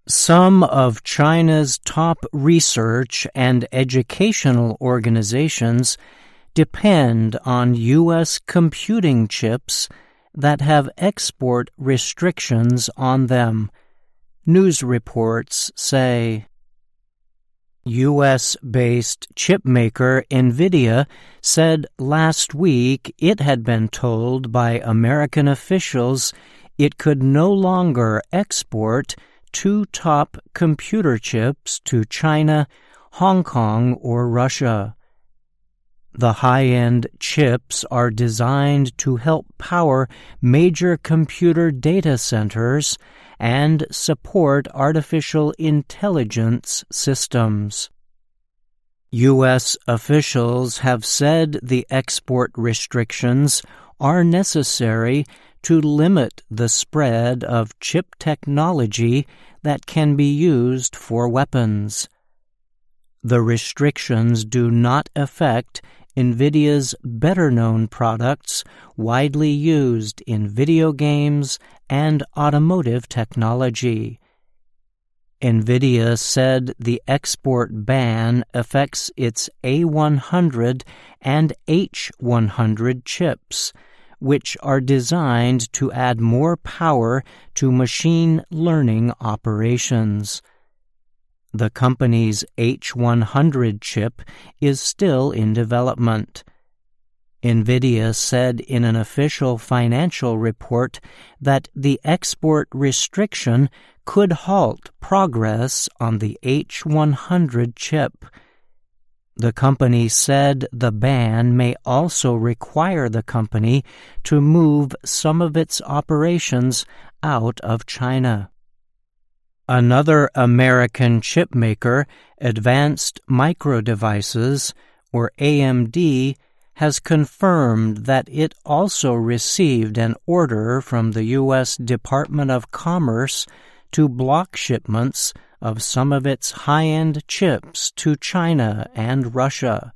Some of China's top research and educational organizations depend on U.S. computing chips that have export restrictions on them, news reports say. U.S.-based chipmaker NVIDIA said last week it had been told by American officials it could no longer export two top computer chips to China, Hong Kong, or Russia. The high-end chips are designed to help power major computer data centers and support artificial intelligence systems. U.S. officials have said the export restrictions are necessary to limit the spread of chip technology that can be used for weapons. The restrictions do not affect NVIDIA's better-known products widely used in video games and automotive technology. NVIDIA said the export ban affects its A100 and H100 chips, which are designed to add more power to machine learning operations. The company's H100 chip is still in development. NVIDIA said in an official financial report that the export restriction could halt progress on the H100 chip. The company said the ban may also require the company to move some of its operations out of China. Another American chipmaker, Advanced Micro Devices, or AMD, has confirmed that it also received an order from the U.S. Department of Commerce to block shipments of some of its high-end chips to China and Russia.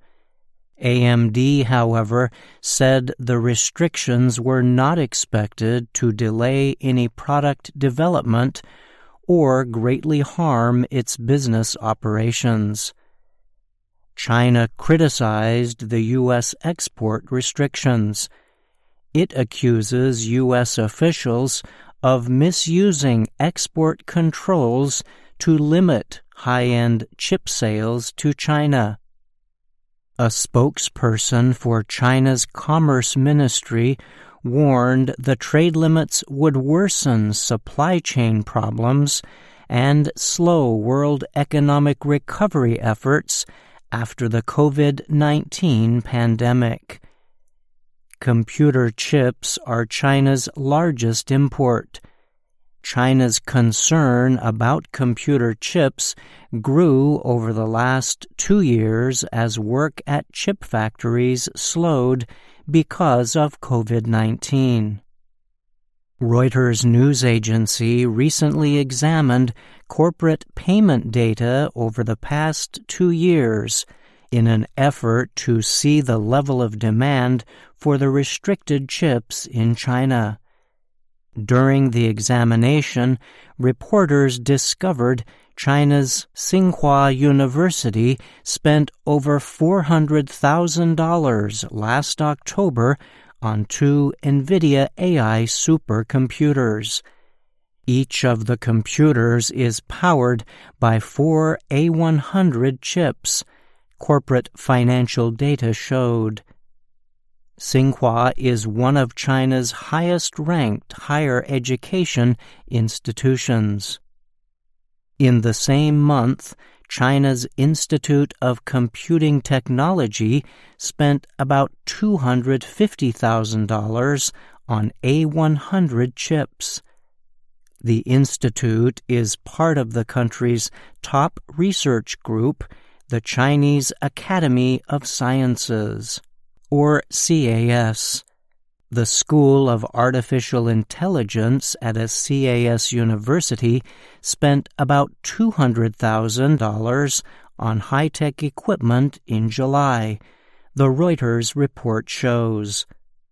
AMD, however, said the restrictions were not expected to delay any product development or greatly harm its business operations. China criticized the U.S. export restrictions. It accuses U.S. officials of misusing export controls to limit high-end chip sales to China. A spokesperson for China's Commerce Ministry warned the trade limits would worsen supply chain problems and slow world economic recovery efforts after the COVID-19 pandemic. Computer chips are China's largest import. China's concern about computer chips grew over the last 2 years as work at chip factories slowed because of COVID-19. Reuters news agency recently examined corporate payment data over the past 2 years in an effort to see the level of demand for the restricted chips in China. During the examination, reporters discovered China's Tsinghua University spent over $400,000 last October on 2 NVIDIA AI supercomputers. Each of the computers is powered by 4 A100 chips, corporate financial data showed. Tsinghua is one of China's highest-ranked higher education institutions. In the same month, China's Institute of Computing Technology spent about $250,000 on A100 chips. The institute is part of the country's top research group, the Chinese Academy of Sciences, or CAS. The School of Artificial Intelligence at a CAS university spent about $200,000 on high-tech equipment in July, the Reuters report shows.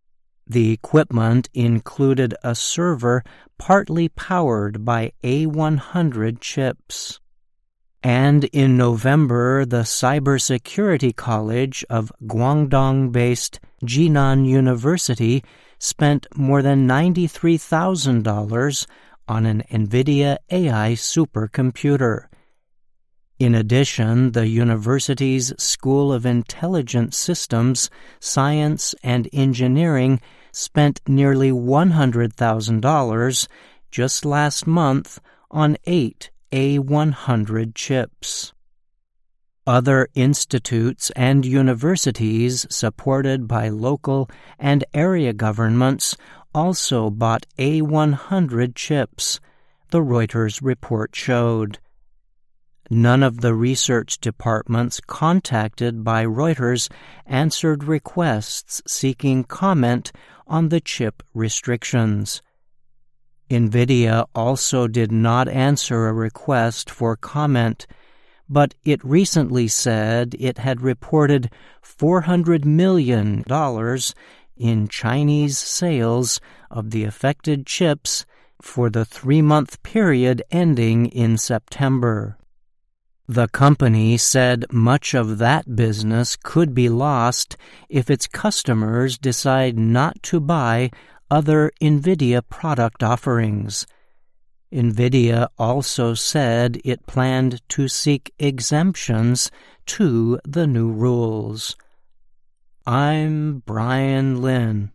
The equipment included a server partly powered by A100 chips. And in November, the Cybersecurity College of Guangdong-based Jinan University spent more than $93,000 on an NVIDIA AI supercomputer. In addition, the university's School of Intelligent Systems, Science, and Engineering spent nearly $100,000 just last month on 8 A100 chips. Other institutes and universities supported by local and area governments also bought A100 chips, the Reuters report showed. None of the research departments contacted by Reuters answered requests seeking comment on the chip restrictions. NVIDIA also did not answer a request for comment, but it recently said it had reported $400 million in Chinese sales of the affected chips for the 3-month period ending in September. The company said much of that business could be lost if its customers decide not to buy other NVIDIA product offerings. NVIDIA also said it planned to seek exemptions to the new rules. I'm Brian Lynn.